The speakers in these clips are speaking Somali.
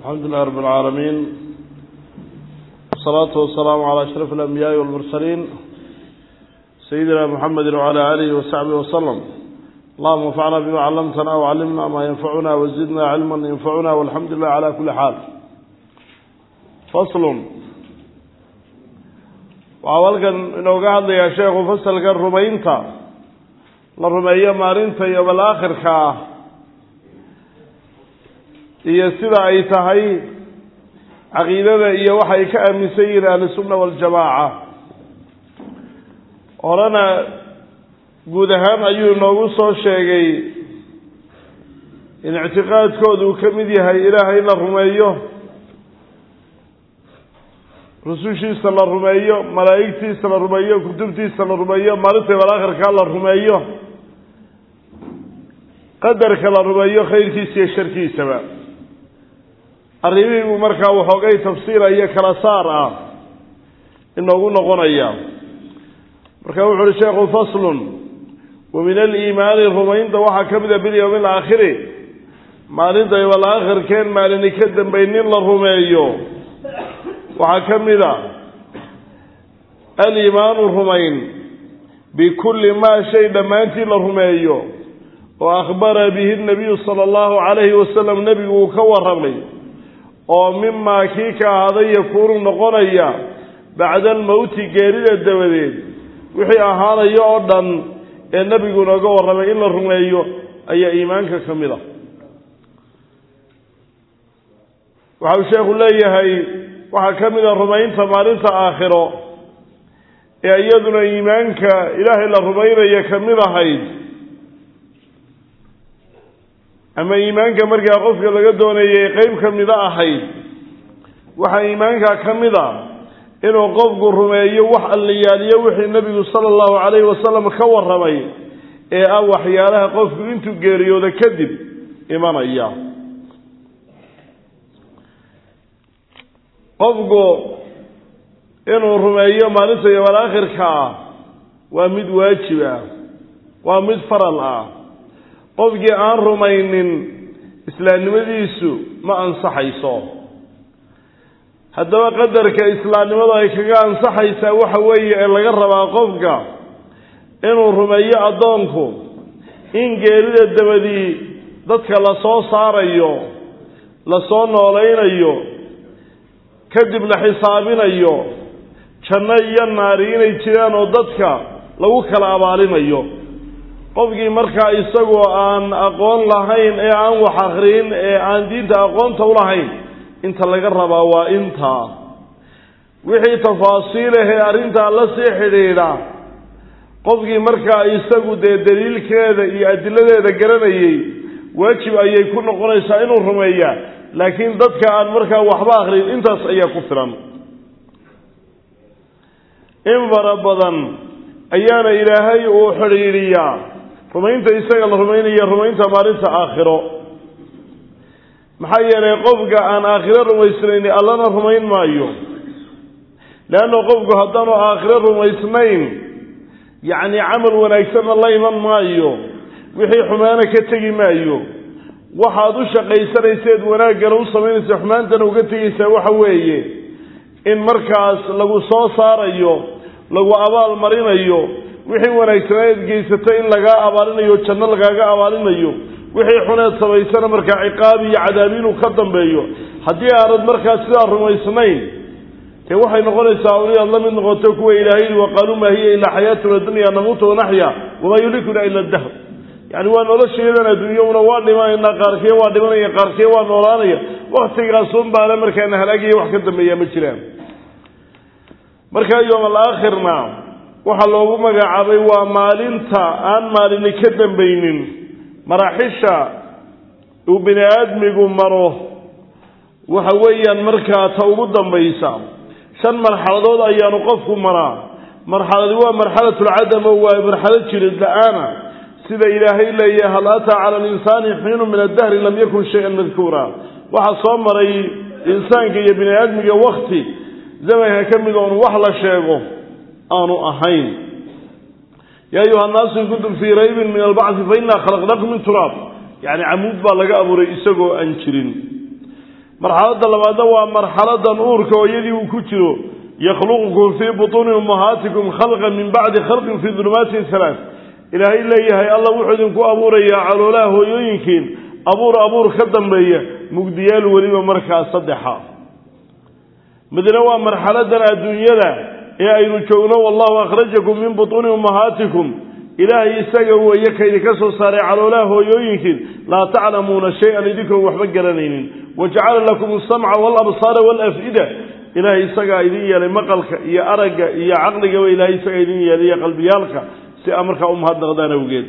الحمد لله رب العالمين والصلاة والسلام على أشرف الأنبياء والمرسلين سيدنا محمد وعلى آله وصحبه وسلم. اللهم انفعنا بما علمتنا وعلمنا ما ينفعنا وزدنا علما ينفعنا والحمد لله على كل حال. فصل وأولكن إنه قاعد يا شيخ فصل الرمينتا للرمية مارينتا يوم الآخر كا iyo sida ay tahay aqeedada iyo waxay ka aaminsan yihiin sunna wal jamaa orana guud ahaan ayuu noogu soo sheegay in i'tiqaadkoodu ka mid yahay ilaahay la rumeeyo rusushiisa la rumeeyo malaa'igtiisa la rumeeyo kutubtiisa la rumeeyo maalinta aakhirka la rumeeyo qadarka la rumeeyo khayrkiisa iyo sharkiisa arrimihi markaa waxoogay tafsiir iyo kala saar ah inoogu noqonaya marka wuxuu sheekhu faslun wa min al-iimaan rumaynta waxa kamid ah bil yawm al-aakhir maalinta wal aakhirkeen maalin ka dambaynin la rumeeyo waxa kamid ah al-iimaan rumayn bi kulli ma shay dhamaantii la rumeeyo oo akhbara bihi an-nabiy sallallahu alayhi wa sallam nabigu ka waramay oo mimma kiika hada yakunu noqonaya bacda al-maut geerida dabadeed wixii ahaanayo oo dhan ee nabigu naga waramay in la rumeeyo ayaa iimaanka kamid ah waxa sheekhu leeyahay waxa kamid ah rumaynta maalinta aakhiro ee iyaduna iimaanka ilaahay la rumaynayo kamid ahayd ama iimaanka markaa qofka laga doonayay qayb kamid ahayd waxa iimaanka kamid ah inuu qofku rumeeyo wax allayaaliyo wixii nabigu sallallahu alayhi wasallam ka waramay ee ah waxyaalaha qofku intuu geeriyoodo kadib imanaya qofku inuu rumeeyo maalinta yawm aakhirka waa mid waajib ah waa mid faral ah qofkii aan rumaynin islaamnimadiisu ma ansaxayso haddaba qadarka islaamnimada ay kaga ansaxaysaa waxa weeye ee laga rabaa qofka inuu rumeeyo adoonku in geerida dabadii dadka la soo saarayo la soo noolaynayo kadib la xisaabinayo janno iyo naar inay jiraan oo dadka lagu kala abaalinayo qofkii markaa isagoo aan aqoon lahayn ee aan wax akhriin ee aan diinta aqoonta u lahayn inta laga rabaa waa inta wixii tafaasiil ah ee arinta la sii xidhiidha qofkii markaa isagu daliilkeeda iyo adiladeeda garanayay waajib ayay ku noqonaysaa inuu rumeeyaa laakiin dadka aan markaa waxba akhriin intaas ayaa ku filan in badan ayaana ilaahay uu xidhiidhiyaa rumaynta isaga la rumaynayo rumaynta maalinta aakhiro maxaa yeelay qofka aan aakhiro rumaysnayn allana rumayn maayo laana qofku haddaanu aakhiro rumaysnayn yacni camal wanaagsanna la iman maayo wixii xumaana ka tegi maayo waxaad u shaqaysanayseed wanaaggana u samaynaysa xumaantana uga tegaysaa waxa weeye in markaas lagu soo saarayo lagu abaal marinayo wixii wanaagsaneed geysatay in laga abaalinayo janno lagaaga abaalinayo wixii xuneed samaysana markaa ciqaab iyo cadaab inuu ka dambeeyo haddii aanad markaa sidaa rumaysnayn ee waxay noqonaysaa awliyaad la mid noqoto kuwa ilaahay waqaaluu maa hiya ilaa xayaatuna dunya namuutu wanaxya wamaa yulikuna ila dahr yani waa nolosheedan adduunyaduna waa dhimanayna qaarkee waa dhimanaya qaarkee waa noolaanaya waktigaasun baana markaana halaagiya wax ka dambeeya ma jiraan markaa yawm al-aakhirna waxa loogu magacaabay waa maalinta aan maalin ka dambaynin maraaxisha uu bini aadmigu maro waxa weeyaan markaa ta ugu dambaysa shan marxaladood ayaanu qofku maraa marxaladu waa marxalatul cadam waa marxalad jirid la'aana sida ilaahay leeyahay hal ataa cala al-insaani xiinu min ad-dahr lam yakun shay'an madhkura waxa soo maray insaanka iyo bini aadmiga waqti zamanka kamid oo wax la sheego aanu ahayn ya ayuha an-nas kuntum fi raybin min al-ba'th fa inna khalaqnakum min turab yani amuud baa laga abuuray isagoo aan jirin مرحلة لبعض ومرحلة أورك ويدي وكتير يخلقكم في بطون أمهاتكم خلقا من بعد خلق في ظلمات ثلاث إلهي إلهي الله وحدكم أبوريا على الله يمكن أبور خدم بيا مقديال وليما مركز صدحا مدنوا مرحلة الدنيا يا أيها الكون والله أخرجكم من بطون أمهاتكم إلهي يستجوا ويكي لكسر صارع على الله يمكن لا تعلمون شيئا لذكروا وحبق قرنين وجعل لكم السمع والأبصار والأفئدة إلهي يستجوا إليه لمقلك يا أرق يا عقلك وإلهي يستجوا إليه لي قلبيالك سأمرك أمهات نغدان وقيد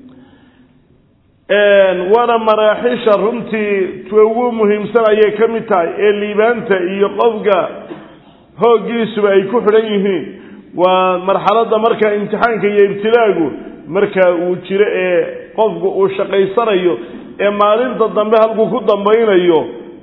وانا مراحيش رمتي توقو مهم سنة يكمتاي اللي بانتا يقفق هو جيسوا أي كحرينهين ومرحلة مركا امتحانك يبتلاقوا مركا وشراء قفق وشقي سريو مالين تضمبها لكو ضمبين ايو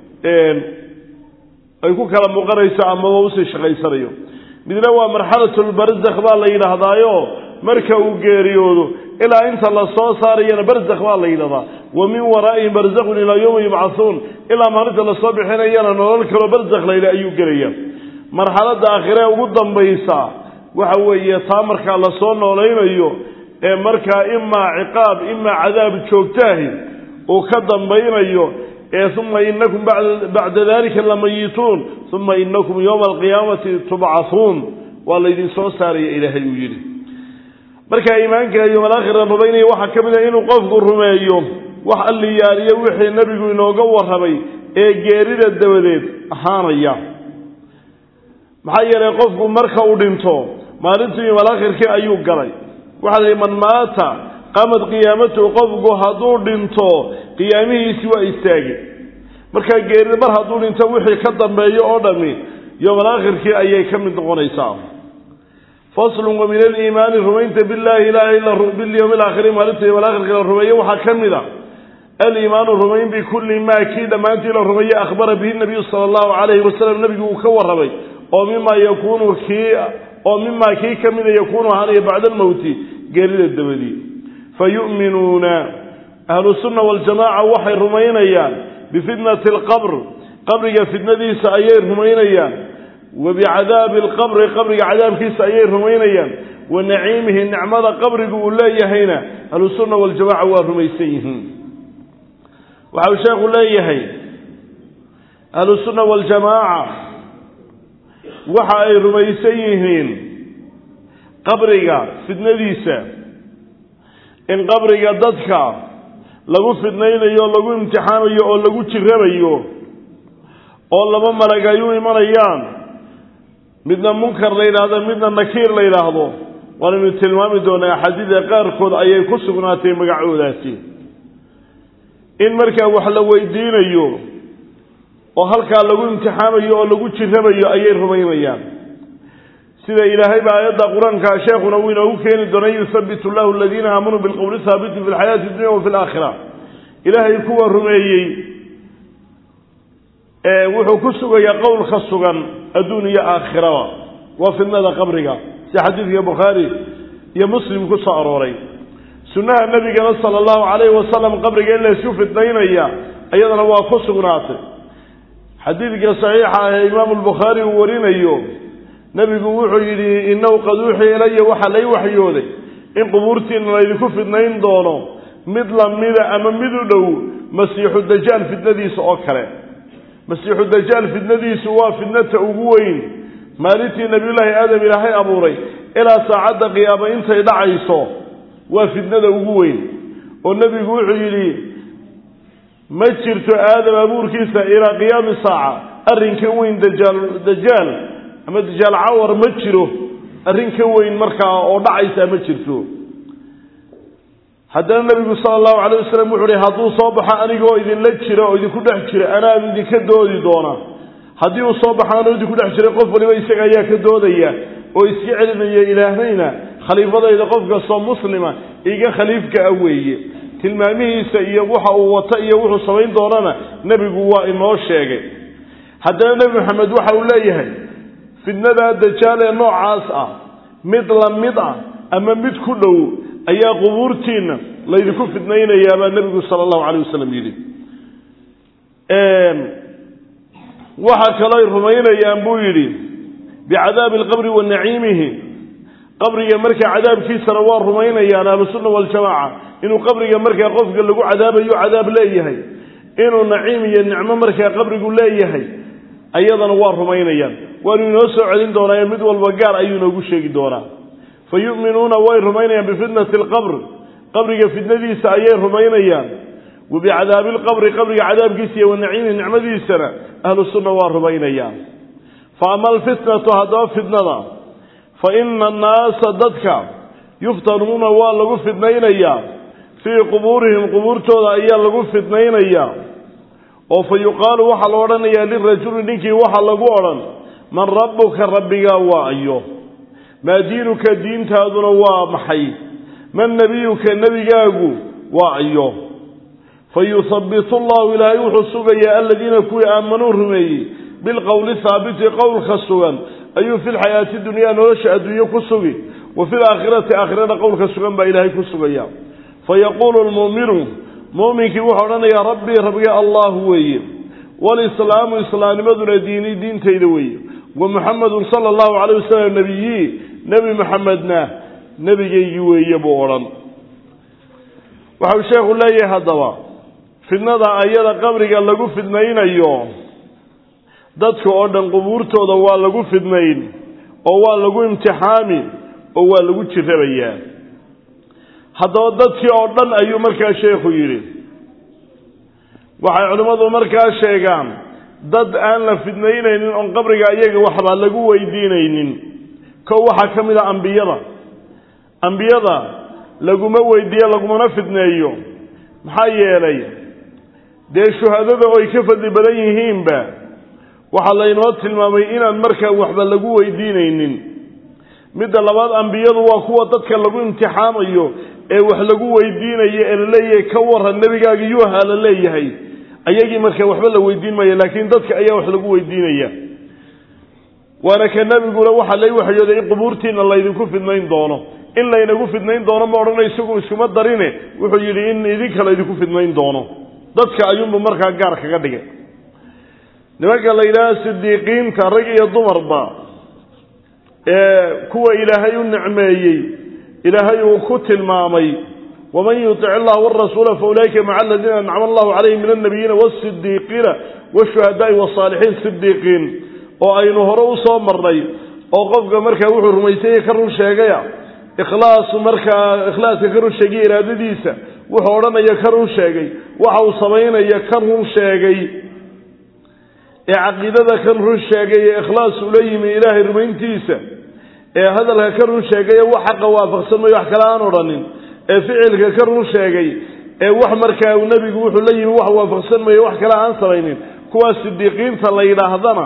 ايكو كلام مقريسة عما ووسي شقي سريو بدنا مرحلة البرزخ بالله هذايو marka uu geeriyoodo ilaa inta la soo saarayna barzakh waa la yiraahdaa ومن وراء برزخ الى يوم يبعثون ilaa maalinta la soo bixinayna nolol kale barzakh la ayuu geliyaa marxalada aakhire ugu dambaysa waxa weeye taa marka la soo noolaynayo ee marka imma ciqaab imma cadaab joogtaahi oo ka dambaynayo ثم إنكم بعد ذلك لميتون ثم إنكم يوم القيامة تبعثون والذي سو ساري إلهي يجري marka iimaanka iyo malaakhira rumaynay waxa kamid ah inuu qofku rumeeyo wax alla yaariyo wixii nabigu inooga warramay ee geerida dabadeed ahaanaya maxay yeelay qofku marka uu dhinto maalintii malaakhirkii ayuu galay waxa la man maata qamad qiyaamatu qofku haduu dhinto qiyaamihiisi waa istaagay marka geerida mar haduu dhinto wixii ka dambeeyo oo dhami iyo malaakhirkii ayay kamid noqonaysaa فصل ومن الإيمان رمينت بالله لا إلا باليوم الآخر مالته والآخر كلا رميه وحكمنا الإيمان رمين بكل ما أكيد ما أنت الرميه أخبر به النبي صلى الله عليه وسلم النبي وكور رمي ومما يكون كي كمن يكون عليه بعد الموت قليل الدبدي فيؤمنون أهل السنة والجماعة وحي رمينيان بفتنة القبر قبر فتنة سأير رمينيان وبعذاب القبر عذاب كيس أيير رمينيان ونعيمه النعمة قبر يقول لا يهينا أهل السنة والجماعة ورميسيهم وحاو شيخ لا يهين أهل السنة والجماعة وحاو رميسيهم قبرك في النديسة إن قبرك ضدك لغو في النينيو لغو امتحانيو أو لغو تغربيو أو لما مرقايو مريان midna munkar la yiraahdo midna nakiir la yiraahdo waanu tilmaami doonaa xadiida qaarkood ayay ku sugnaatay magacoodaasi in marka wax la weydiinayo oo halka lagu imtixaamayo oo lagu jirabayo ayay rumaynayaan sida ilaahay baa ayada quraanka sheekuna uu inoo keeni doonay yusabbitu Allahu alladheena aamanu bil qawli thabit fil hayati dunya wa fil akhirah ilaahay kuwa rumeeyay wuxuu ku sugayaa qowl khasugan adduuniya aakhira wa fidnada qabriga si xadiiska Bukhari iyo Muslim ku soo arooray sunnaha nabiga sallallahu alayhi wa sallam qabriga in la isku fidnaynaya ayadana waa ku sugnaatay xadiiska saxiixa ah Imam al-Bukhari uu warinayo nabigu wuxuu yiri innahu qad uhiya ilayya waxa lay waxyooday in qubuurtiina la idinku fidnayn doono mid lamida ama mid u dhow masiixu dajjal fidnadiisa oo kale مسيح الدجال فتنة سوا فتنة أبوين مالتي نبي الله آدم إلهي أبوري إلى ساعة قيامة إنت يدعيصو وفتنة أبوين والنبي يقول لي ما تشرت آدم أبور كيسا إلى قيام الساعة أرين كوين دجال أما دجال عور ما تشره أرين كوين مركا أو دعيسا ما تشرته حتى النبي صلى الله عليه وسلم وحري هذو صباح أنيقو إذن لا تشرى وإذن كل حشرة أنا بدي كدودي دونا هذو صباح أنا بدي كل حشرة قف لما يسقى كدودية ويسقعنا يا إلهنا خليفة إذا قف قصام مسلمة إيجا خليفة أوي تلمامه سيوحى وطئي وحى صوين دورنا نبي قواء ما الشيء حتى النبي محمد وحى ولايه في الندى الدجال نوع عاصة مضى أما مد كله أي قبورتين لا يكون في اثنين يا النبي صلى الله عليه وسلم يلي وحكى رمينا ينبويري بعذاب القبر والنعيمه قبر يمرك عذاب كيس روار رمينا يا أهل السنة والجماعة إنه قبر يمرك قف قال له عذاب يو عذاب ليهي إنه نعيم النعمة مرك قبر يقول ليهي أيضا نوار رمينا يا ونسوا عدين دونا يمد والبقار أيون وقشيك دونا فيؤمنون وير رمينا بفتنة القبر قبر فتنة دي سأير رمينا يا وبعذاب القبر قبر عذاب كيسية والنعيم النعمة دي السنة أهل السنة والرمينا يا فأما الفتنة هذا فتنة فإن الناس ضدك يفتنون والله فتنين يا في قبورهم قبور تودا أيا لغو فتنين يا وفيقال وحل ورن يا للرجل نكي وحل ورن من ربك ربك وأيوه ما دينك دين تادنا ومحي من نبيك النبي وأيوه فيثبت الله إلى يحسك يا الذين كوي آمنوا رمي بالقول الثابت قول خسوان أي في الحياة الدنيا نرشأ الدنيا كسوي وفي الآخرة آخرنا قول خسوان بإلهي كسوي فيقول المؤمن مؤمن كي وحرنا يا ربي ربي الله هوي والإسلام إسلام مدن ديني دين تيدوي ومحمد صلى الله عليه وسلم نبي محمدنا نبي يوي بورا وحب الشيخ الله يهدوا في النظر أيضا قبرك اللقو في النين أيوم dadka oo dhan qubuurtooda waa lagu fidnayn oo waa lagu imtixaami oo waa lagu jirabayaa haddaba dadkii oo dhan ayuu markaa sheekhu yiri waxay culimadu markaa sheegaan dad aan la fidnaynaynin oo qabriga iyaga waxba lagu weydiinaynin ka waxa kamid ah anbiyada laguma weydiiyo laguma fidneeyo maxaa yeelay shuhadada oo ay ka fadli badan yihiinba waxa la inoo tilmaamay inaan markaa waxba lagu weydiinaynin midda labaad anbiyadu waa kuwa dadka lagu imtixaamayo ee wax lagu weydiinayo ee leeyahay ka waran nabigaaga iyo hala leeyahay ayagii markaa waxba la weydiin maayo laakiin dadka ayaa wax lagu weydiinaya waana ka nabiguna waxa la waxyooday in qubuurtiina la idinku fidnayn doono in la inagu fidnayn doono ma oranayso iskuma darine wuxuu yiri in idinka la idinku fidnayn doono dadka ayuunba markaa gaar kaga dhigay nimanka la ilaahay sidiiqiinta rag iyo dumarba kuwa ilaahay u nicmeeyay ilaahay uu ku tilmaamay waman yuti Allah wa rasuula fa ulayka ma'a alladhina an'ama Allahu alayhim min an-nabiyyin was-siddiqin wash-shuhada'i was-salihin siddiqin oo aynu hore u soo marnay oo qofka markaa wuxuu rumaysay ka run sheegaya ikhlaaska ka run sheegay iraadadiisa wuxuu oranayaa ka run sheegay waxa uu sameeyay ka run sheegay عقيدة كان رشاقي إخلاص إليه إلهي رمينتيسا هذا لها كان رشاقي وحق وافق سمي وحكلان ورنين فعل كان رشاقي وحمرك ونبي قوح إليه وافق سمي وحكلان صرينين كوا الصديقين صلينا هذانا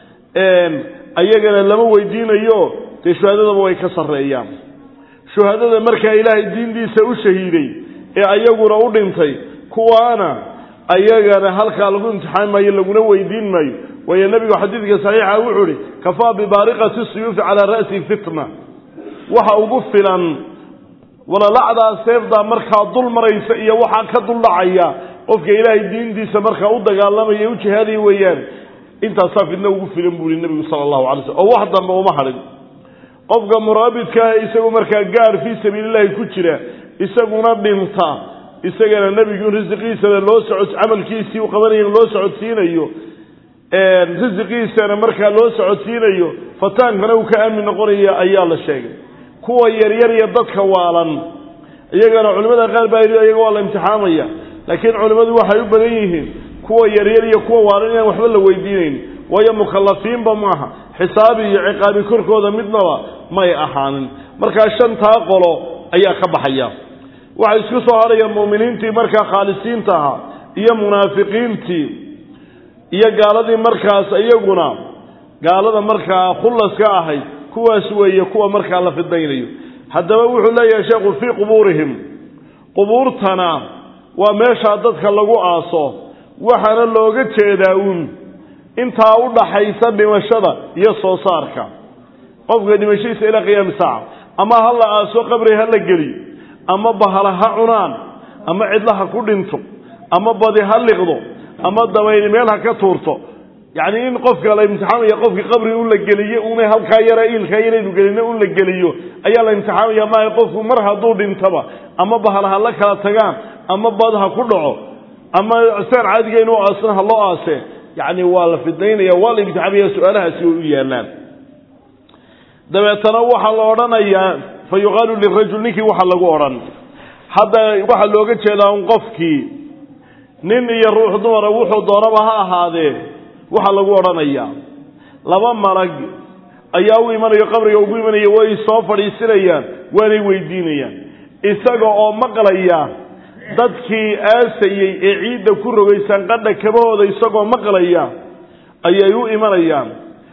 أيقنا لما ويدين أيوه تشهدنا بويكسر أيام شهدنا مركا إلهي الدين دي سأشهيري أيقنا رأودنتي كوانا أيجانا هلك على قوم امتحان ما يلقونه ويدين ما ويا النبي وحديثك صحيح وحوري كفى ببارقة السيوف على رأس فتنة وحوقف فلان ولا لعدا سيف دا مركا ظلم رئيسية وحا كظل عيا وفك إلهي الدين دي سمركا أودا قال لما يوجه هذه ويان انت صافي انه وقف فلان بولي النبي صلى الله عليه وسلم أو واحدا ما هو محرد قفك مرابط كا يساقو مركا قار في سبيل الله كتشرا يساقو نبنتا isagana nabigu rizqiisa loo socod amalkiisii uu qabanay loo socodsiinayo rizqiisa marka loo socodsiinayo fataankana uu ka aamin noqonaya ayaa la sheegay kuwa yar iyo dadka waalan iyagana culimada qaar baa iyaga waa la imtixaamaya laakiin culimadu waxay u badan yihiin kuwa yar iyo kuwa waalan in waxba la weydiinayn way mukallafiin ba maaha xisaabi iyo ciqaabi korkooda midnaba may ahaanin marka shanta qolo ayaa ka baxaya waxay isku soo harayaan muuminiintii marka khaalisiinta ah iyo munaafiqiintii iyo gaaladii markaas iyaguna gaalada marka khulaska ahay kuwaas weeye kuwa marka la fidaynayo hadaba wuxuu leeyahay sheekhu fi quburihim quburtana waa meesha dadka lagu aaso waxana looga jeedaa inta u dhaxaysa dhimashada iyo soo saarka qofka dhimashadiisa ila qiyaam saaca ama hal aaso qabri hal gali ama bahalaha cunaan ama cidlaha ku dhinto ama badi hal liqdo ama dabayl meel ha ka tuurto يعني إن قفك لا امتحان يا قفك قبري ولا جليه وما هالكايرة الكايرة وجلينا ولا جليه أي لا امتحان يا ما يقف مرها ضود انتبه أما بهالها لك تجام أما بعدها كله أما سر عادي إنه أصلها الله أسه يعني والله في الدين يا والله بتعبيه سؤالها سويا لان ده يتنوح الأوران يا فيقال للرجل نكي وحلا قوران هذا وحلا لوجت شيء قفكي نني يروح دور وروح ضربها هذا وحلا قوران يا لما مرق أياوي من يقبر يوبي من يوي صافر يسريان وين ويدينيان إسقى أو مقليا dadkii aasayay ee ciidda ku rogaysan qadha kabahooda isagoo maqlaya ayay u imanayaan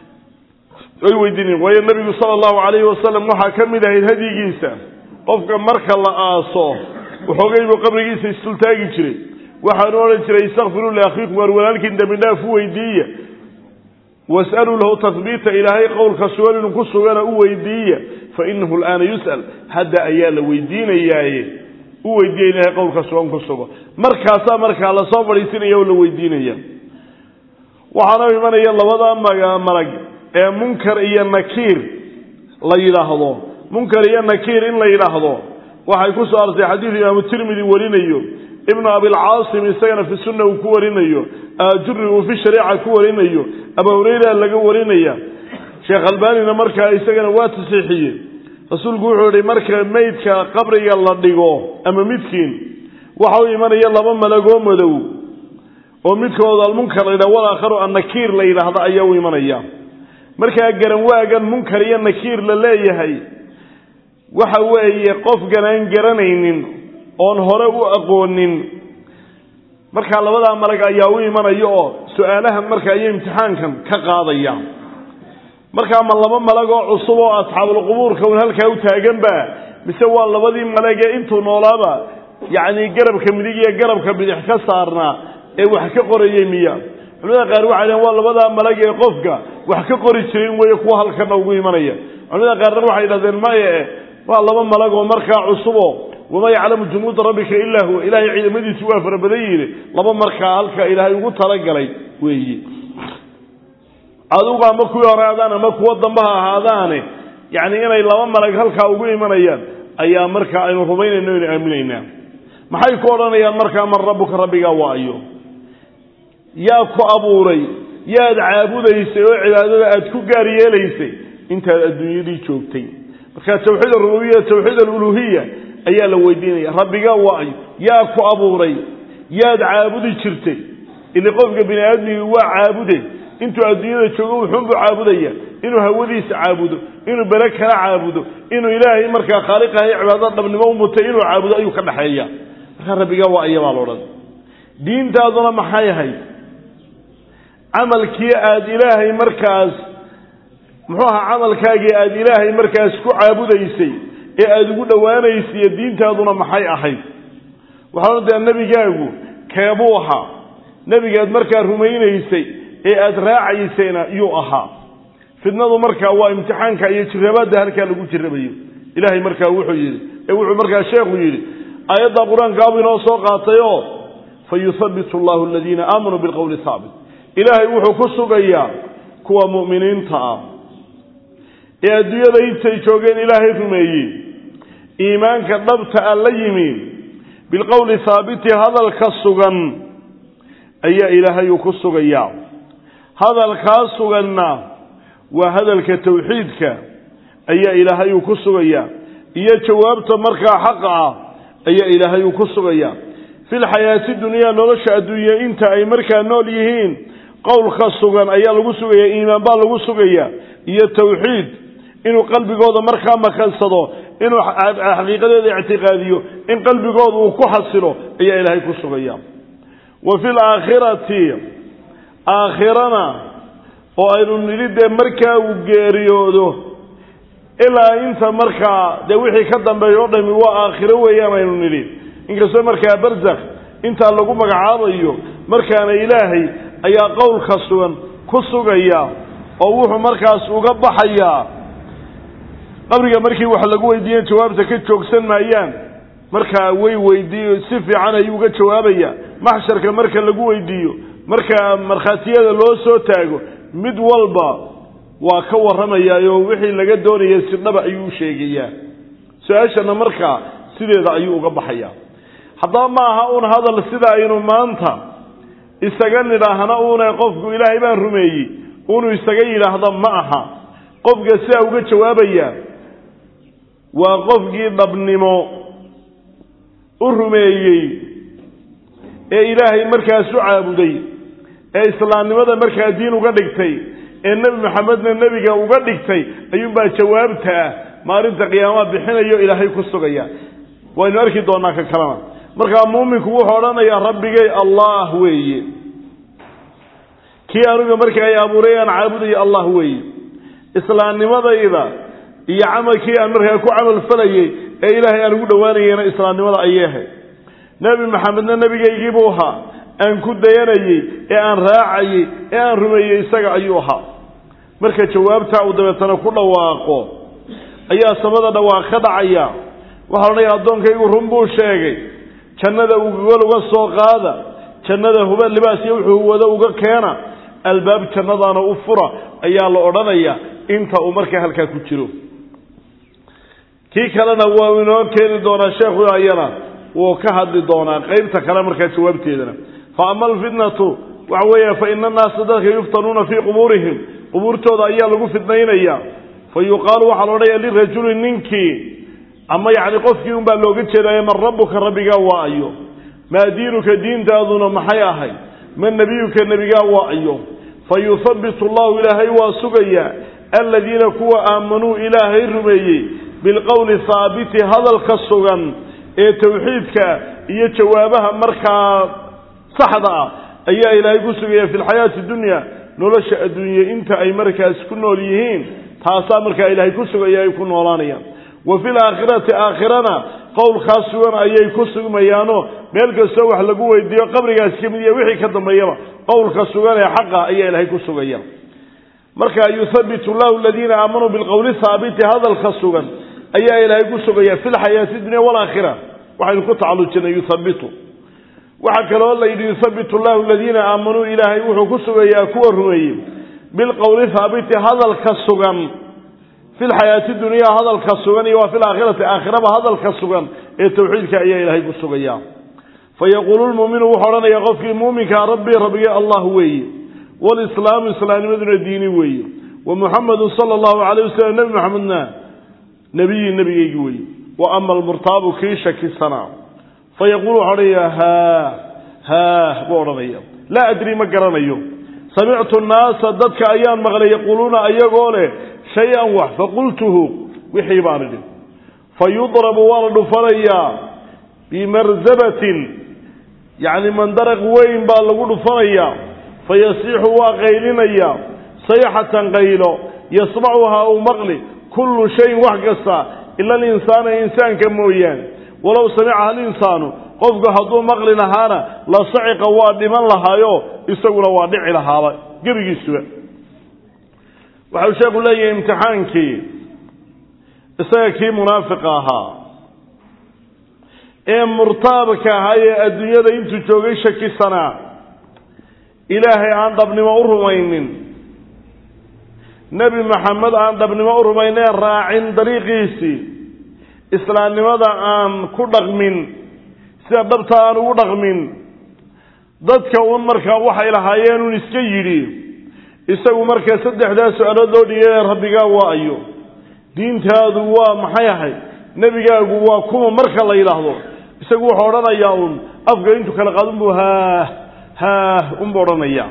ay weydiinayaan way nabiga sallallahu alayhi wasallam waxa kamid ahayd hadigiisa qofka marka la aaso wuxuu qabrigiisa istiltaagi jiray waxa uu oran jiray astaghfiru li akhiikum war walaalkiin dambi dhaaf weydiiya was'alu lahu tathbita ilaahay qowlka su'aalun ku sugana u weydiiya fa innahu al'ana yus'al hada ayala weydiinayaaye ويدينه قولك سوون كسبه مركاسا مركا لا سو فريسينيو لا ويدينيا waxana imanaya labada marag ee munkar iyo nakiir la yiraahdo munkar iyo nakiir in la yiraahdo waxay ku soo artay xadiis Imam Tirmidhi warinayo ibn Abi al-Asim isagana fi sunnah ku warinayo ajri fi shariica ku warinayo Abu Hurayra laga warinaya Sheikh Albani markaa isagana waa tasiixiyay rasuulku wuxuu yiri marka meydka qabriga la dhigo ama midkiin waxa uu imanaya laba malago madow oo midkood al-munkar ila wala akharu an-nakir la yiraahdo ayaa u imanaya marka garan waagan munkar iyo nakir la leeyahay waxa weeye qof garan garanaynin oon hore u aqoonin marka labada malag ayaa u imanaya oo su'aalaha marka ay imtixaankan ka qaadaya marka ma laba malag oo cusub oo asxaabul qubuurka oo halka u taagan ba mise waa labadii malag ee intuu noolaaba yaani garabka midig iyo garabka bidix ka saarna ee wax ka qorayay miya culimada qaar waxay waa labada malag ee qofka wax ka qori jireen way ku halkan ugu imanaya culimada qaar waxay yiraahdeen ma waa laba malag oo marka cusub oo wama ya'lamu junuud rabbika illa huwa ilaahi ciidamadiisu waa farabadayeen laba marka halka ilaahay ugu talagalay weeyi aduga ma ku yaraadaan ama kuwa dambaha ahaadaane yaani inay laba malag halka ugu imanayaan ayaa marka aynu rumaynayno in aaminayna maxay ku oranayaan marka man rabbuka rabbiga waayo yaa ku abuuray yaad caabudaysay oo cibaadada aad ku gaar yeelaysay intaad adduunyadii joogtay marka tawxiid ar-rububiyya tawxiid al-uluhiyya ayaa la weydiinaya rabbiga waayo yaa ku abuuray yaad caabudi jirtay ilaa qofka bini aadmiga waa caabuday intuu adduunyada joogo wuxuu caabudaya inuu hawadiisa caabudo inuu barakala caabudo inuu ilaahay marka khaliqahay cibaadada dhabnimo u mutay inuu caabudo ayuu ka dhaxeeya marka rabbiga waa ayaa loodan diintaaduna maxay ahay amalkii aad ilaahay markaas muxuu ahaa amalkaagii aad ilaahay markaas ku caabudaysay ee aad ugu dhawaanaysay diintaaduna maxay ahayd waxaan leeyahay nabigaagu keebuha nabigaad markaa rumaynaysay ee aad raacaysayna iyuu ahaa fidnadu markaa waa imtixaanka iyo jirabada halka lagu jirabayo ilaahay markaa wuxuu yiri wuxuu markaa sheekhu yiri ayada quraanka abu inoo soo qaatayo fayuthabbitu Allahu alladheena aamanu bil qawli thabit ilaahay wuxuu ku sugayaa kuwa muuminiinta ah ee adduunyada intay joogeen ilaahay rumeeyay iimaanka dhabta alla yimi bil qawli thabit hadalka sugan ayaa ilaahay ku sugayaa hadalka suganna waa hadalka tawxiidka ayaa ilaahay ku sugayaa iyo jawaabta markaa xaq ah ayaa ilaahay ku sugayaa fil hayati dunya nolosha adduunyo inta ay markaa nool yihiin qowlka sugan ayaa lagu sugayaa iimaan baa lagu sugayaa iyo tawxiid inuu qalbigooda markaa makansado inuu xaqiiqadeeda i'tiqaadiyo in qalbigooda uu ku xasilo ayaa ilaahay ku sugayaa wa fil aakhirati aakhirana oo aynu nilide markaa uu geeriyoodo ilaa inta markaa de wixii ka dambeeyo dhami waa aakhiro weeyaan aynu nili inkastoo markaa barzakh inta lagu magacaabayo markaana ilaahay ayaa qowlka sugan ku sugaya oo wuxuu markaas uga baxaya qabriga markii wax lagu weydiiyay jawaabta ka joogsan maayaan marka way weydiiyo si fiican ay uga jawaabaya maxsharka marka lagu weydiiyo marka markhaatiyada loo soo taago mid walba waa ka warramayaa oo wixii laga doonayay si dhab ayuu sheegayaa su'aashana marka sideeda ayuu uga baxayaa haddaba ma aha un hadal sida aynu maanta isaga nidhaahna uuna qofku ilaahay baan rumeeyey unu isaga yidhaahda ma aha qofka sidaa uga jawaabaya waa qofkii dhabnimo u rumeeyey ee ilaahay markaas u caabuday ee islaamnimada markaa diin uga dhigtay ee nebi maxamedna nebiga uga dhigtay ayuunbaa jawaabta maalinta qiyaamaha bixinayo ilaahay ku sugaya waynu arki doonaa ka kalena markaa muuminku wuxuu odhanayaa rabbigay allah weeye kii aniga markii ay abuurayaan caabudayo allah weeye islaamnimadayda iyo camalkii aan markaa ku camal falayay ee ilaahay aan ugu dhowaanayayna islaamnimada ayeehay nebi maxamedna nebigaygii buu ahaa aan ku dayanayey ee aan raacayey ee aan rumeeyey isaga ayuu ahaa marka jawaabtaa uu dabeetana ku dhawaaqo ayaa samada dhawaaq ka dhacaya waxaa odhanaya addoonkaygu run buu sheegay jannada ugagol uga soo qaada jannada huba libaas iyo wuxuu wada uga keena albaab jannadaana u fura ayaa la odhanaya inta uu markaa halkaa ku jiro kii kalena waa inoo keeni doonaa sheekhu ayana wuu ka hadli doonaa qaybta kale markaa jawaabteedana fa ama alfitnatu waxa weeye fa ina annaasa dadka yuftanuuna fii qubuurihim qubuurtooda ayaa lagu fidnaynaya fa yuqaalu waxaa la odhanaya lirajuli ninkii ama yacni qofkii un baa looga jeedaaye man rabbuka rabbigaa waa ayo maa diinuka diintaaduna maxay ahay man nebiyuka nebigaa waa ayo fa yuhabbitu allahu ilaahay waa sugayaa aladiina kuwa aamanuu ilaahay rumeeyey bilqowli haabiti hadalka sugan ee tawxiidka iyo jawaabaha markaa saxda ah ayaa ilaahay ku sugaya fi lxayaati dunya nolosha adduunye inta ay markaas ku nool yihiin taasaa markaa ilaahay ku sugaya ay ku noolaanayaan wa fi laakhirati aakhirana qowlkaas sugan ayay ku sugmayaanoo meel kastoo wax lagu weydiiyo qabrigaas ka mid iyo wixii ka dambeeyaba qowlka sugan ee xaqa ayaa ilaahay ku sugaya marka yuthabbitu llahu aladiina aamanuu bilqowli haabiti hadalka sugan ayaa ilaahay ku sugaya fi lxayaati dunya walaakhira waxaynu ku tacalujinay yuthabbitu waxaa kaloo la yidhi yuthabbitu llahu aladiina aamanuu ilaahay wuxuu ku sugayaa kuwa rumeeyey bilqowli haabiti hadalka sugan fi lxayaati dunya hadalka sugan iyo waa fi laakhirati aakhiraba hadalka sugan ee tawxiidka ayaa ilaahay ku sugaya fayaquulu lmuuminu wuxuu odhanaya qofkii muuminkaa rabbii rabbigay allah weeye walislaamu islaamnimaduna diini weeye wa muxamedun sala allahu calayh wasalam nebi maxamedna nebiyi nebigaygi weeye wa ama almurtaabu kii shakisanaa fayaquulu wuxuu odhanaya haah buu odhanaya laa adrii ma garanayo samictu nnaasa dadka ayaan maqlay yaquuluuna ayagoo leh shay-an wax faqultuhu wixii baan idhi fayudrabu waa la dhufanayaa bimarzabatin yacni mandaraq weyn baa lagu dhufanayaa fayasiixu waa qaylinayaa sayxatan qaylo yasmacuhaa uu maqli kullu shayin wax kasta ila alinsaana insaanka mooyaane walow samicaha alinsaanu qofku hadduu maqli lahaana la saciqa waa dhiman lahaayo isaguna waa dhici lahaaba gebigiisuba waxau sheekhu leeyahay imtixaankii isaga kii munaafiqa ahaa ee murtaabka ahaa ee adduunyada intuu joogay shakisanaa ilaahay aan dhabnimo u rumaynin nebi maxamed aan dhabnimo u rumaynee raacin dariiqiisii islaamnimada aan ku dhaqmin sida dhabta aan ugu dhaqmin dadka uun markaa waxay lahaayeen uun iska yidhi isagu markaa saddexdaa su-aalood loo dhigay rabbigaa waa ayo diintaadu waa maxay ahay nebigaagu waa kuma marka la yidhaahdo isagu wuxuu odhanayaa uun afka intuu kala qaadun buu haah unbu odhanayaa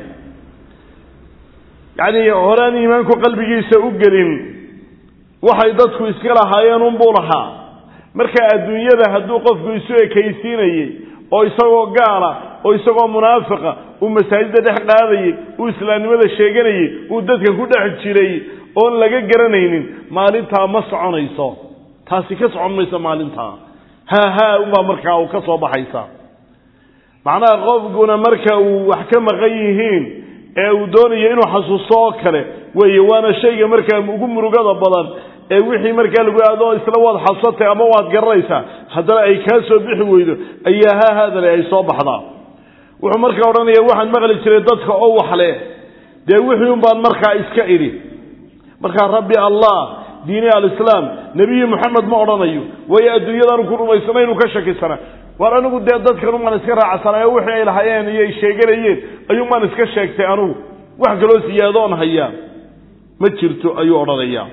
yacni horaan iimaanku qalbigiisa u gelin waxay dadku iska lahaayeen unbuu lahaa marka adduunyada hadduu qofku isu ekaysiinayey oo isagoo gaala oo isagoo munaafiqa uu masaajidda dhex qaadayey uu islaamnimada sheeganayey uu dadka ku dhex jiray oon laga garanaynin maalintaa ma soconayso taasi ka socon mayso maalintaa haa unbaa markaa uu ka soo baxaysa macnaha qofkuna marka uu wax ka maqan yihiin ee uu doonayo inuu xasuusto oo kale weeye waana shayga markaa ugu murugada badan ee wixii markaa lagu aado isla waad xasatay ama waad garanaysaa haddana ay kaa soo bixi weydo ayaa haadale ay soo baxdaa wuxuu markaa odhanaya waxaan maqli jiray dadka oo waxle dee wixii un baan markaa iska idhi markaa rabbi allah diini alislaam nebiyi moxamed ma odhanayo waayo adduunyadaanu ku rumaysana inuu ka shakisana war anigu dee dadkan umaan iska raacsanayo wixii ay lahayeen iyo ay sheeganayeen ayuumaan iska sheegtay anugu wax kaloo siyaadoon hayaa ma jirto ayuu odhanaya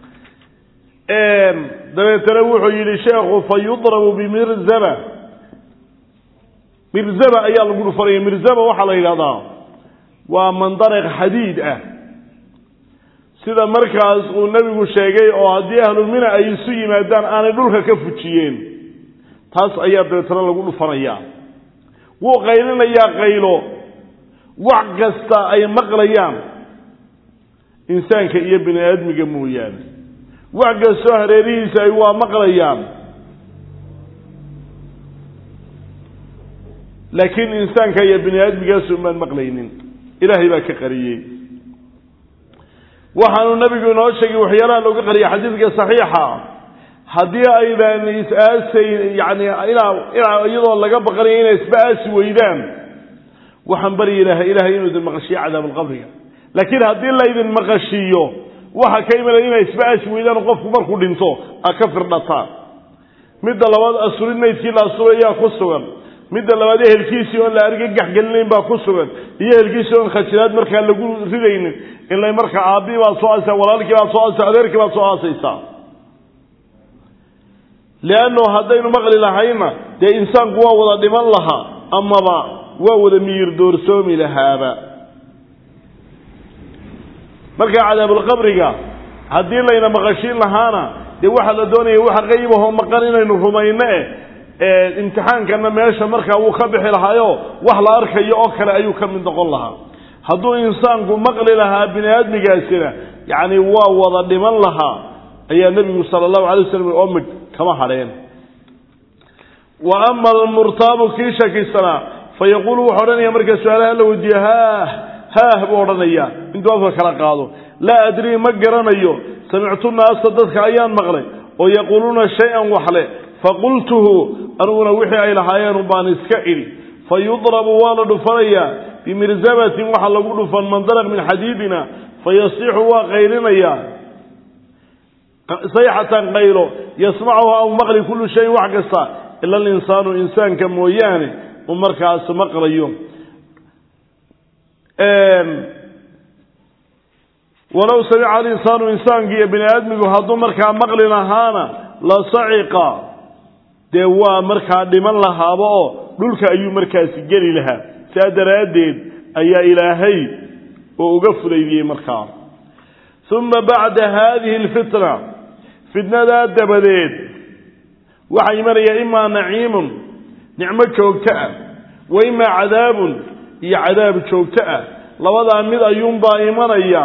dabeetana wuxuu yidhi sheekhu fa yudrabu bimirzaba mirzaba ayaa lagu dhufanaya mirzaba waxaa la yidhahdaa waa mandariq xadiid ah sida markaas uu nebigu sheegay oo haddii ahlulmina ay isu yimaadaan aanay dhulka ka fujiyeen taas ayaa dabeetana lagu dhufanayaa wuu qaylinayaa qaylo wax kasta ay maqlayaan insaanka iyo bini aadmiga mooyaane wax kastoo hareerihiisa ay waa maqlayaan laakiin insaanka iyo bini aadmigaasu maan maqlaynin ilaahay baa ka qariyey waxaanu nabigu inoo sheegay waxyaalaha looga qariyay xadiidka saxiixa haddii aydan is-aasayn yani iyadoo laga baqanayo inay isba aasi weydaan waxaan baryi ilaahay inuu idin maqashiyo cadaab alqabriga laakiin haddii laydin maqashiiyo waxa ka imanaya inay isba aasi weydaan qofku markuu dhinto a ka firdhataan midda labaad asurid maydkii la asurayaa ku sugan midda labaad ehelkiisii oon la argagax gelinayn baa ku sugan iyo ehelkiisii oon khajiraad markaa lagu ridaynin ilaa markaa aabbii baa soo aasaysa walaalkii baa soo aasaysa adeerkii baa soo aasaysaa lianno haddaynu maqli lahayna dee insaanku waa wada dhiman lahaa amaba waa wada miyir doorsoomi lahaaba markaa cadaabulqabriga haddii layna maqashiin lahaana dee waxaa la doonaya waxa qaybahoo maqan inaynu rumayno imtixaankana meesha markaa wuu ka bixi lahaayo wax la arkayo oo kale ayuu ka mid noqon lahaa hadduu insaanku maqli lahaa bini aadmigaasina yacni waa wada dhiman lahaa ayaa nebigu sala allahu alay wasalam oo mid kama hadheen wa ama almurtaabu kii shakisanaa fa yaquulu wuxuu odhanaya markaa su-aalaha la weydiiyo haah buu odhanaya intuu afka kala qaado laa adrii ma garanayo samictu naasa dadka ayaan maqlay oo yaquuluuna shay-an waxle faqultuhu aniguna wixii ay lahaayeen baan iska idhi fa yudrabu waa la dhufanayaa bimirzabatin waxa lagu dhufan mandaraq min xadiidina fayasixu waa qaylinayaa sayxatan qaylo yasmacuha aw maqli kullu shayin wax kasta ila alinsaanu insaanka mooyaane uu markaas maqlayo walow samica alinsaanu insaanki iyo bini aadmigu hadduu markaa maqli lahaana la saciqa dee waa markaa dhiman lahaaba oo dhulka ayuu markaasi geli lahaa saa daraaddeed ayaa ilaahay oo uga fudaydiyey markaa uma bacda haadihi alfitna fitnadaa dabadeed waxaa imanaya imaa naciimun nicmo joogto ah wa imaa cadaabun iyo cadaab joogto ah labadaa mid ayuunbaa imanaya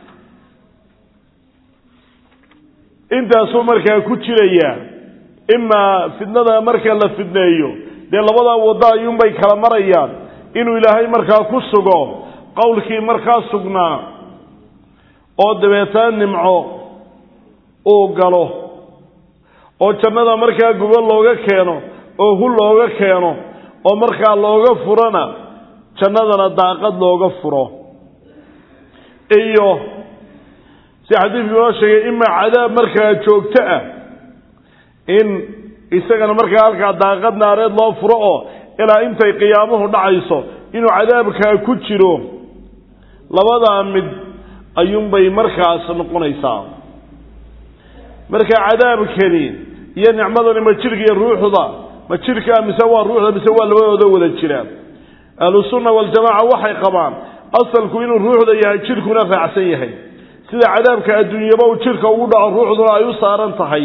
intaasuu markaa ku jiraya imaa fitnada marka la fidneeyo dee labadaa waddo ayuunbay kala marayaan inuu ilaahay markaa ku sugo qowlkii markaa sugnaa oo dabeetana nimco uu galo oo jannada markaa gogol looga keeno oo hul looga keeno oo markaa looga furana jannadana daaqad looga furo iyo si xadiidku inoo sheegay imaa cadaab markaa joogto ah in isagana markaa halkaa daaqad naareed loo furo oo ilaa intay qiyaamuhu dhacayso inuu cadaabkaa ku jiro labadaa mid ayuunbay markaas noqonaysaa marka cadaabkani iyo nicmadani ma jirka iyo ruuxda ma jirka mise waa ruuxda mise waa labadooda wada jira ahlusunna waljamaaca waxay qabaan asalku inuu ruuxda yahay jirkuna raacsan yahay sida cadaabka adduunyaba uu jirka ugu dhaco ruuxduna ay u saaran tahay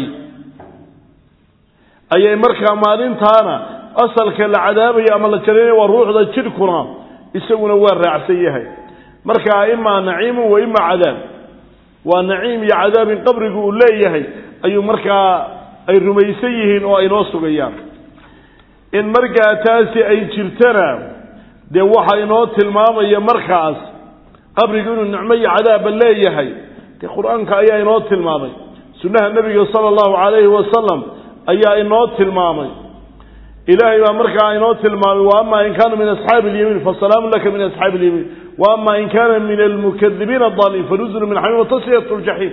ayay markaa maalintaana asalka la cadaabaya ama la jarinayo waa ruuxda jirkuna isaguna waa raacsan yahay markaa imaa naciimun wa imaa cadaab waa naciim iyo cadaab in qabrigu uu leeyahay ayuu markaa ay rumaysan yihiin oo ay noo sugayaan in markaa taasi ay jirtana dee waxa inoo tilmaamaya markaas qabrigu inuu nicmo iyo cadaabba leeyahay dee qur-aanka ayaa inoo tilmaamay sunnaha nebiga sala allahu calayhi wasalam ayaa inoo tilmaamay إلهي وأمرك عينات المال وأما إن كانوا من أصحاب اليمين فالسلام لك من أصحاب اليمين وأما إن كان من المكذبين الضالين فنزل من حميم وتصلية الجحيم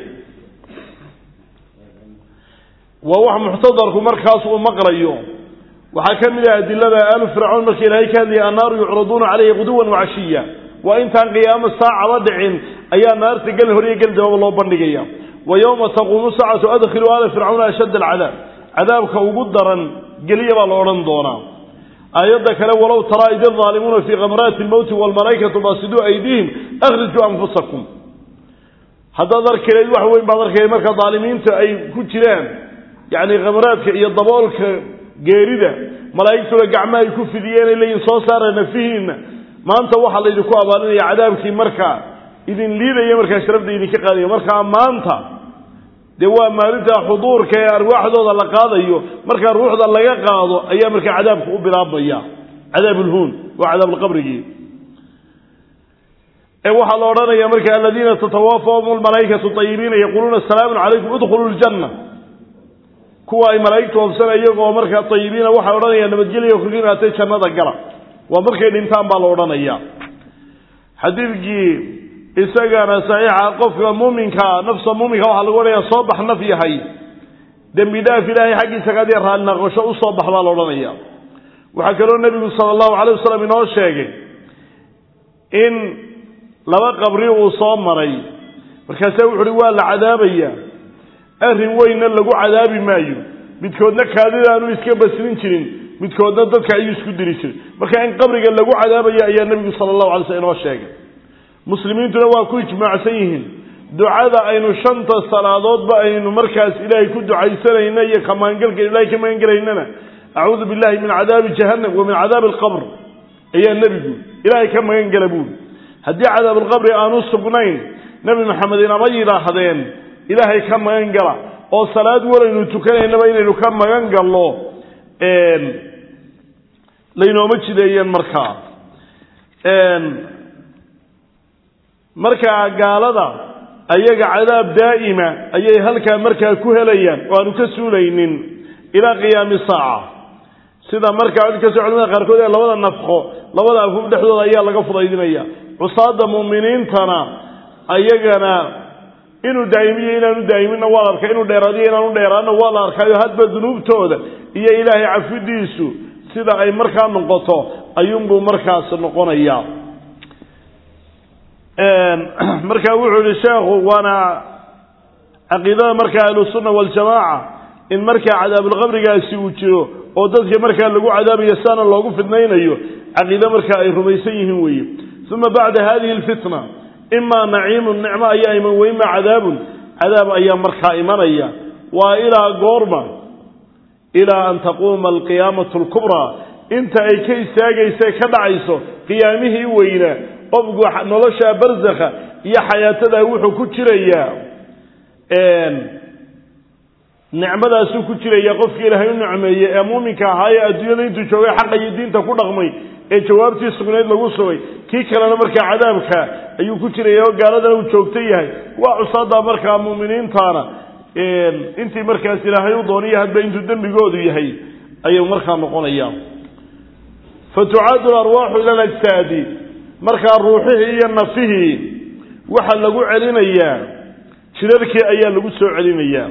وهو محتضر مركز ومقر يوم وحكم لها أدلة آل فرعون مكي إلهي كان لي النار يعرضون عليه غدوا وعشيا وإن كان قيام الساعة ودع أي نار تقل هرية قل جواب الله بنقيا ويوم تقوم الساعة أدخلوا آل فرعون أشد العذاب عذابك وقدرا قليبا لورن دونا آياتك لو ولو ترى إذ الظالمون في غمرات الموت والملائكة باسدوا أيديهم أخرجوا أنفسكم هذا ذلك ليد وحوين بعض الكلمات ظالمين أي كتلان يعني غمرات يضبولك جيرده ملائكة لقعما يكون في ديان اللي ينصار نفيهن ما أنت واحد اللي يكون أبالي عذابك مركا إذن ليه يمركا شرب ديني كقالي مركا ما أنت دوا مالتها حضور كي أرواح ذو ذا قاضي مركا الروح ذا اللي قاضو أيام مركا عذابك وبلاب ضياء عذاب الهون وعذاب القبر جي واحد الأورانا يا مركا الذين تتوافاهم الملائكة الطيبين يقولون السلام عليكم ادخلوا الجنة كوا ملائكة وبسنا يجوا ومركا الطيبين واحد الأورانا يا نبتجلي يخرجين هاتي شنة الجرا ومركا الإنسان بالأورانا يا حديث جي isagana saxiixa qofka muuminka nafsa muuminka waxa lagu leeyahay soo bax naf yahay dambi dhaaf ilaahay xaqiisa ka diir raal naqasho u soo baxda loo oranaya waxa kale oo nabigu sallallahu alayhi wasallam inoo sheegay in laba qabri uu soo maray markaas wuxuu waa la cadaabaya arrin weyn lagu cadaabi maayo midkoodna kaadida aanu iska basrin jirin midkoodna dadka ay isku diri jirin marka in qabriga lagu cadaabaya ayaa nabigu sallallahu alayhi wasallam inoo sheegay مسلمين تلوا كل جماعة سيهن دعاء أينو شنط الصلاة بأينو مركز إلهي كل دعاء سنة إنه كمان قال إلهي كمان قال إننا أعوذ بالله من عذاب جهنم ومن عذاب القبر أي النبي إلهي كمان قلبون هدي عذاب القبر آنوس سبنين نبي محمد نبي راحدين إلهي كمان قال أو صلاة ولا إنه تكلم إنه إنه كمان قال الله لينو مجد أيان مركا marka gaalada ayaga cadaab daa'ima ayay halka marka ku helayaan oo aanu ka suulaynin ila qiyaam saaca sida marka cid ka soo culimada qaarkood ee labada nafqo labada afuf dhexdooda ayaa laga fudaydinaya cusaada muuminiintana ayagana inuu daa'imiyo inaanu daa'imina waa arka inuu dheeraadiyo inaanu dheeraana waa la arkayo hadba dunuubtooda iyo ilaahay cafidiisu sida ay marka noqoto ayuunbu markaas noqonaya marka wuxuu sheekhu wana aqeedada marka ahlusunna wal jamaa in marka cadaab qabrigaasi uu jiro oo dadka marka lagu cadaabayo sana loogu fidnaynayo aqeeda marka ay rumaysan yihiin weeye thumma ba'da hadhihi alfitna imma na'iimun ni'ma ayman wa imma cadaabun cadaab ayaa marka imanaya wa ila goorma ila an taquma alqiyamatu alkubra inta ay ka istaagayso ka dhacayso qiyaamihii weyna qofku nolosha barzakha iyo xayaatada wuxuu ku jiraya nicmadaas ku jiraya qofkii Ilaahay u nicmeeyay ee muuminka ahaa ee adduunyada intuu joogay xaq iyo diinta ku dhaqmay ee jawaabtii sugnayd lagu sugay kii kalena marka cadaabka ayuu ku jiraya oo gaaladana uu joogtay yahay waa cusada marka muuminiintana intii markaas Ilaahay u dooniyay hadba intuu dambigoodu yahay ayuu marka noqonaya فتعاد الأرواح إلى الأجساد marka ruuxihi iyo nafihi waxa lagu celinaya shirarkii ayaa lagu soo celinaya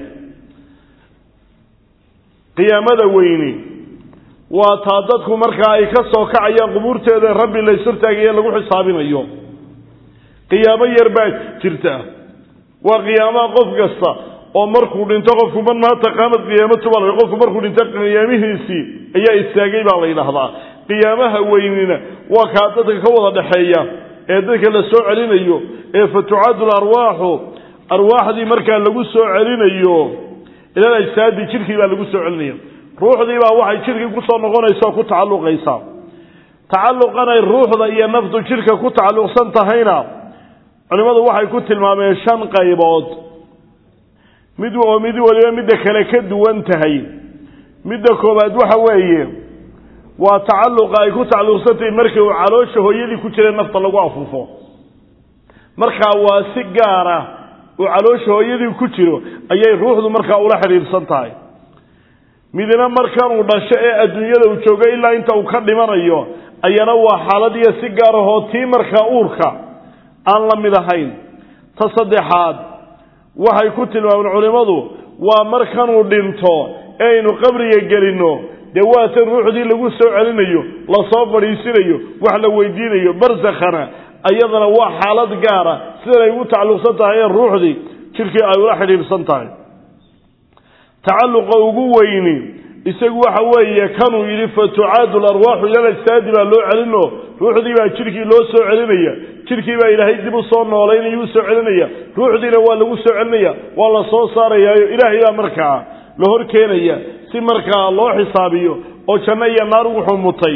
qiyaamada weyni waa taa dadku marka ay ka soo kacayaan qubuurteeda rabbi la surtaagay lagu xisaabinayo qiyaamo yar baa jirta waa qiyaamo qof kasta oo markuu dhinto qofku ma taqaanad qiyaamatu wala qofku markuu dhinto qiyaamihiisi ayaa istaagay baa la yiraahdaa qiyaamaha weynina waa ka dadka ka wada dhaxeeya ee dadka la soo celinayo ee fatu'adu arwaaxdi marka lagu soo celinayo ila ajsaadi jirkii baa lagu soo celinayo ruuxdii baa waxay jirkii ku soo noqonaysaa ku tacalluqaysa tacalluqana ruuxda iyo naftu jirka ku tacalluqsan tahayna culimadu waxay ku tilmaameen 5 qaybood mid waliba mid kale ka duwan tahay mid koobaad waxa weeye waa tacalluq ay ku tacalluqsatay markii uu caloosha hooyadii ku jiray nafta lagu afuufo marka waa si gaar ah uu caloosha hooyadii ku jiro ayay ruuxdu marka ula xiriirsan tahay midna markan uu dhasho ee adduunyada uu joogo ilaa inta uu ka dhimanayo ayana waa xaalad iyo si gaar ah oo tii markaa uurka aan la mid ahayn. ta saddexaad waxay ku tilmaameen culimadu waa markan uu dhinto ee aynu qabriga gelino dee waa tan ruuxdii lagu soo celinayo la soo fadhiisinayo wax la weydiinayo barzakhana ayadana waa xaalad gaara sida ay ugu tacalluqsan tahay ruuxdii jirkii ay ula xidhiidhsan tahay. tacalluqa ugu weyni isagu waxa weeye kanuu yidhi fatucaadu alarwaaxu ila ajsaadi baa loo celino ruuxdii baa jirkii loo soo celinaya jirkii baa ilaahay dib u soo noolaynaya u soo celinaya ruuxdiina waa lagu soo celinaya waa la soo saarayaayo ilaahay baa markaa la hor keenaya si markaa loo xisaabiyo oo janno iyo naar wuxuu mutay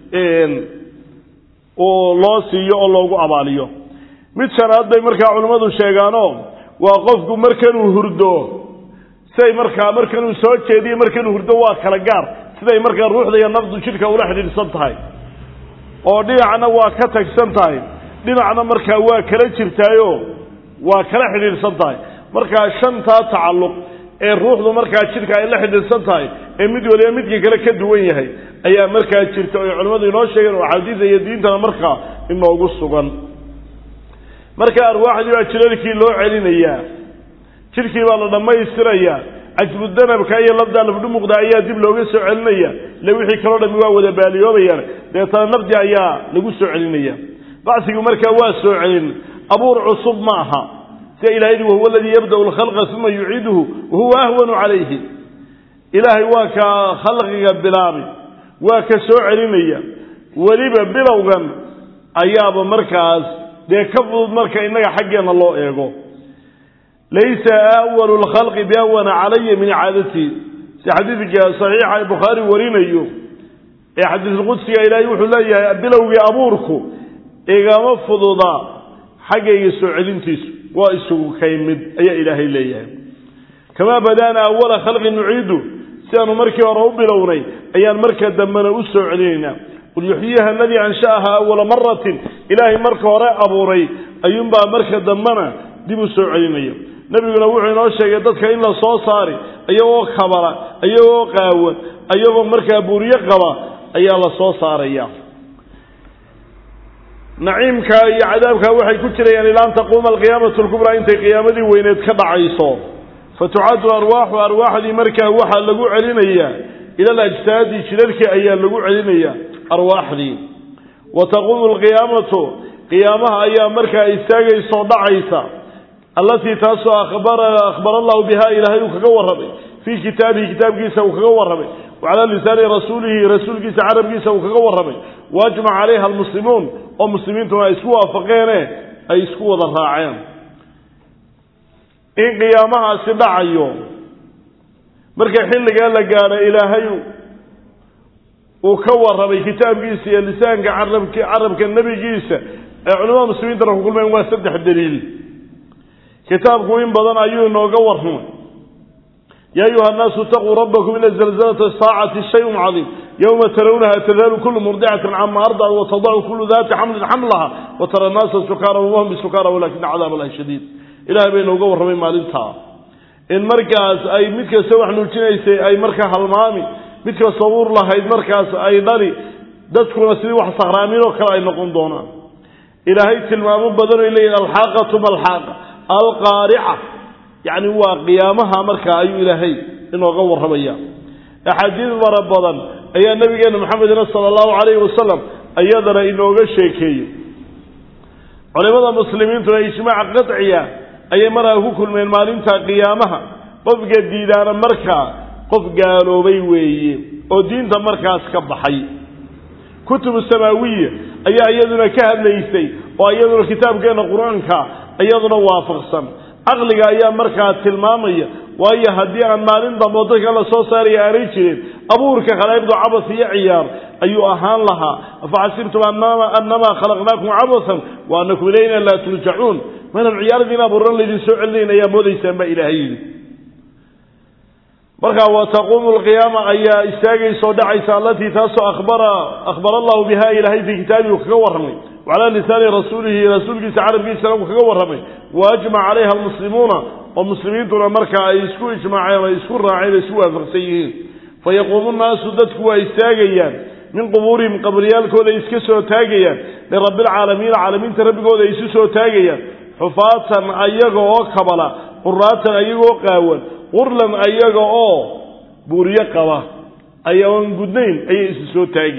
oo loo siiyo oo loogu abaaliyo. mid shanaad bay markaa culimmadu sheegaano waa qofku markanuu hurdo say markanuu soo jeediyo markanuu hurdo waa kala gaar siday markaa ruuxda iyo nafdu jidhka ula xidhiidhsan tahay oo dhinacna waa ka tagsan tahay dhinacna markaa waa kala jirtaayo waa kala xidhiidhsan tahay. markaa shantaa tacalluq ee ruuxdu markaa jidhka ay la xidhiidhsan tahay ee mid waliba midkii kale ka duwan yahay ayaa markaa jirta oo culimmadu inoo sheegeen oo axaadiida iyo diintana markaa inoogu sugan. marka arwaaxdii baa jilalkii loo celinayaa jirkii baa la dhammaystirayaa cajbudanabka iyo labdaa lafdhu muuqda ayaa dib looga soo celinaya le wixii kaloo dhammi waa wada baaliyoobayaan deetana nafdi ayaa lagu soo celinaya. bacsigu markaa waa soo celin abuur cusub ma aha sida ilahay yidhi wahuwa aladii yabda'u alkhalqa uma yuciiduhu wahuwa ahwanu calayhi. ilaahay waa ka khalqiga bilaabay waa ka soo celinaya weliba bilowgan ayaaba markaas dee ka fudud marka innaga xaggeena loo eego. laysa awalu lkhalqi biahwana calaya min icaadatii si xadiidka saxiixa ee bukhaari warinayo ee xadiisulqudsiga ilaahay wuxuu leeyahay bilowgii abuurku igama fududa xaggayga soo celintiisu waa isugu kaymid ayaa ilaahay leeyahay. kamaa badaana awala khalqin nuciidu sidaanu markii hore u bilownay ayaan marka dambena u soo celinaynaa. qul yuxyiiha aladii ansha'aha awala maratin ilaahay marka hore abuuray ayuunbaa marka dambena dib u soo celinaya. nabiguna wuxuu inoo sheegay dadka in la soo saari ayagoo kabala ayagoo qaawan ayagoo markaa buuriye qaba ayaa la soo saaraya. naciimka iyo cadaabka waxay ku jirayaan ilaa an taquuma alqiyaamatu lkubraa intay qiyaamadii weyneed ka dhacayso. fatucaadu arwaaxu arwaaxdii markaa waxaa lagu celinayaa ila alajsaadi jilalkii ayaa lagu celinaya arwaaxdii. wa taquumu alqiyaamatu qiyaamaha ayaa markaa istaagaysoo dhacaysa allatii taasoo akhbara allahu biha ilaahay uu kaga warramay fii kitaabihi kitaabkiisa uu kaga warramay wacalaa lisaani rasuulihi rasuulkiisa carabkiisa uu kaga warramay waajmaca calayha almuslimuun oo muslimiintuna ay isku waafaqeene ay isku wada raaceen in qiyaamahaasi dhacayo. marka xilligaa la gaadho ilaahay uu ka warramay kitaabkiisa iyo lisaanka carabka nebigiisa ee culimada muslimiintana ku kulmeen waa 3 daliil. kitaabku in badan ayuu inooga warramay yaa ayuha annaasu itaquu rabbakum ina zalzalata saacati shayun cadiim yowma tarawnaha tadhalu kullu murdicatin cama ardacat watadacu kullu daati xamlin xamlaha watara annaasa sukaara wama hum bisukaara walakina cadaab allahi shadiid. ilahay bay inooga warramay maalintaa in markaas ay mid kasta wax nuujinaysay ay markaa halmaami mid kasta uur lahayd markaas ay dhali dadkuna sidii wax sakraaminoo kale ay noqon doonaan. ilaahay tilmaamo badan ay leeyihin alxaaqatu malxaaqa alqaarica yacni waa qiyaamaha markaa ayuu ilaahay inooga warramaya. axaadiis fara badan ayaa nabigeena maxamedina sala allahu calayhi wasalam iyadana inooga sheekeeyey. culimada muslimiintuna ijmaac qadciya ayay markaa ku kulmeen maalinta qiyaamaha qofka diidaana markaa qof gaaloobay weeye oo diinta markaas ka baxay. kutubu samaawiya ayaa iyaduna ka hadlaysay oo iyaduna kitaabkeena qur-aanka iyaduna waafaqsan. caqliga ayaa markaa tilmaamaya waayo haddii aan maalin dambe dadka la soo saaraya aanay jirin abuurka khalaa'iqdu cabas iyo ciyaar ayuu ahaan lahaa. afaxasibtum annamaa khalaqnaakum cabasan wa annakum ilayna laa turjacuun manan ciyaaradiin abuuran laydin soo celinayn ayaa moodaysaan baa ilaahay yidhi. markaa wa taquumu alqiyaama ayaa istaagaysoo dhacaysa allatii taasoo akhbara allahu biha ilaahay fii kitaabihi kaga warramay wacalaa lisaani rasuulihi rasuulkiisa carabkiisana uu kaga warramay waajmaca calayha almuslimuuna oo muslimiintuna markaa ay isku ijmaaceen ay isku raaceen ay isku waafaqsan yihiin. فيقوم الناس ددكوا يستاغيان من قبورهم قبريالكودا اسكسو تاغيان لرب العالمين العالمين تربكودا اسكسو تاغيان حفاة ايغو او كبلا قراتا ايغو قاون قرلن ايغو او بوريه قبا ايون غدنين اي اسكسو تاغي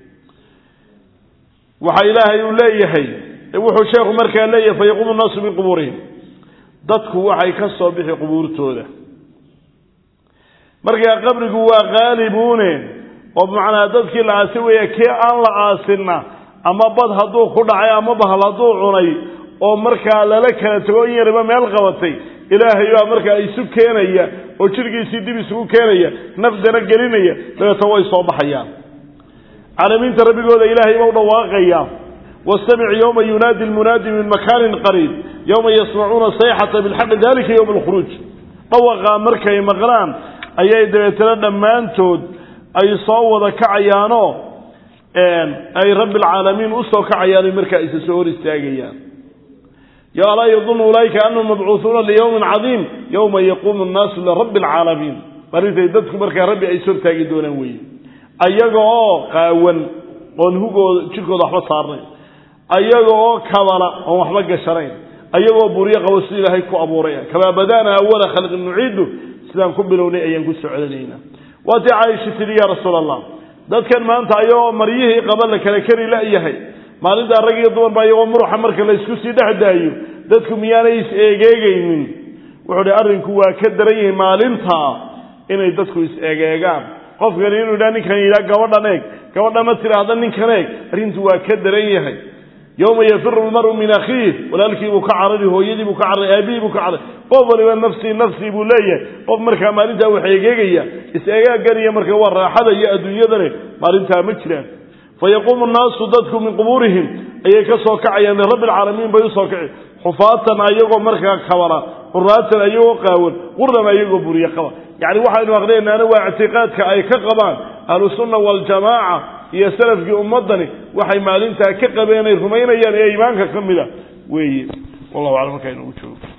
waxa ilaahay uu leeyahay wuxuu sheekhu markaa leeyahay fayaqumu an-nasu min quburihim dadku waxay ka soo bixi qubuurtooda markaa qabrigu waa qaalibuune oo macna dadkii la aasay kee aan la aasinna ama bad haduu ku dhacay ama bahal haduu cunay oo markaa lala kala tago in yarba meel qabatay ilaahay waa markaa isu keenaya oo jirkiisii dib isugu keenaya nafdana gelinaya dadka way soo baxayaan عالمين تربيقود إلهي موضى واقعيا واستمع يوم ينادي المنادي من مكان قريب يوم يسمعون الصيحة بالحق ذلك يوم الخروج طوغا مركي مغران أي يتردى مانتود أي صوض كعيانو أي رب العالمين أصو كعيان مركا إسسور استاقيان يا لا يظن أولئك أنهم مبعوثون ليوم عظيم يوم يقوم الناس لرب العالمين مريد يددك مركا ربي أيسور تاقيدون وي ayagoo qaawan oo hugo jirkooda waxba saarnay ayagoo kabala oo waxba gasharayn ayagoo buriyo qawsi ilaahay ku abuuray kaba badana awwala khalq nu'idu sidaan ku bilownay ayaan ku socodayna waati Aisha tiri ya rasuulallah dadkan maanta ayagoo mariyihii qabal kala kari la yahay maalinta rag iyo dumar ayagoo muruxa marka la isku sii dhaxdaayo dadku miyaanay is eegeegaynin wuxuu arrinku waa ka daran yahay maalinta inay dadku is eegeegaan qof gariinu ninkan ila gabadha ma tiraahdo ninkan arintu waa ka daran yahay yawma yafiru almar'u min akhihi walaalkii uu ka carari hooyadii uu ka carari aabii uu ka carari qof waliba nafsi buu leeyahay qof marka maalinta wax eegeegaya is-eegaaganiya marka waa raaxada iyo adduunyadana maalinta ma jiraan fayaqumu an-naasu dadku min quburihim ayay ka soo kacayaan rabbil caalamiin bay soo kacay xufaatan ayagoo marka kabala quraatan ayagoo qaawan qurdan ayagoo buriya qaba يعني waxaan waqdeena ana waa i'tiqaadka ay ka qabaan ahlus sunna wal jamaa iyo salafki ummadani waxay maalinta ka qabeenay rumaynayaan ee iimaanka kamida weeye wallahu a'lam ka inuu joogo